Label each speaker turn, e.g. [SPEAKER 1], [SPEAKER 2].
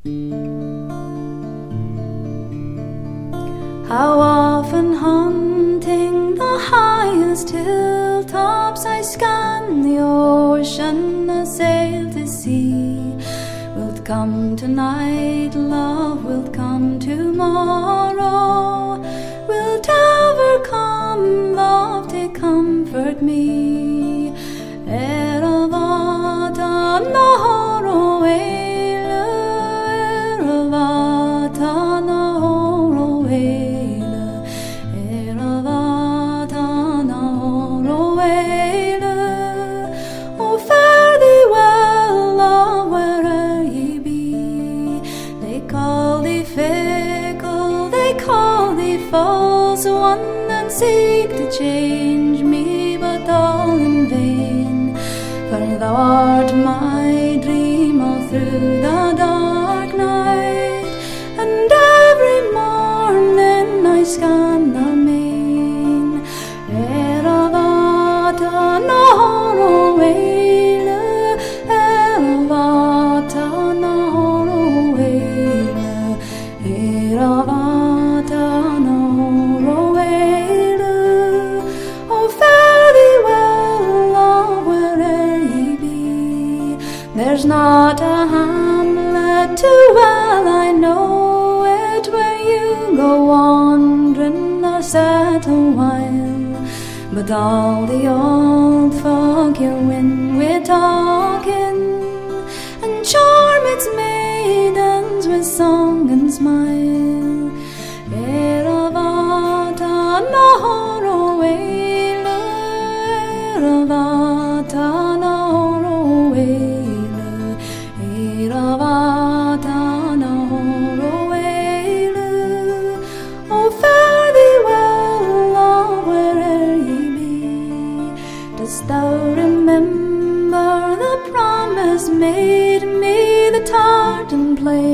[SPEAKER 1] How often hunting the highest hilltops I scan the ocean, I sail to sea. Wilt come tonight, love, wilt come tomorrow? Wilt ever come, love, to comfort me? Eravata Nahoroelu, Eravata Nahoroelu, Eravata Nahoroelu. Oh, fare thee well, love, where'er ye be. They call thee fickle, they call thee false one, and seek to change me, but all in vain. For thou art my dream all through the dark night, and every morning I scan the main. Eravata Nahoroelu, Eravata Nahoroelu, Eravata Nahoroelu. Oh, fare thee well, love, where'er ye be. There's not a hamlet too well I know it, where you go wandering or set a while, but all the old folk you win with talking, and charm its maidens with song and smile. Eravata Nahoroelu, Eravata Nahoroelu, Eravata Nahoroelu. Oh, fare thee well, love, where'er ye be. Dost thou remember the promise made me, the tartan play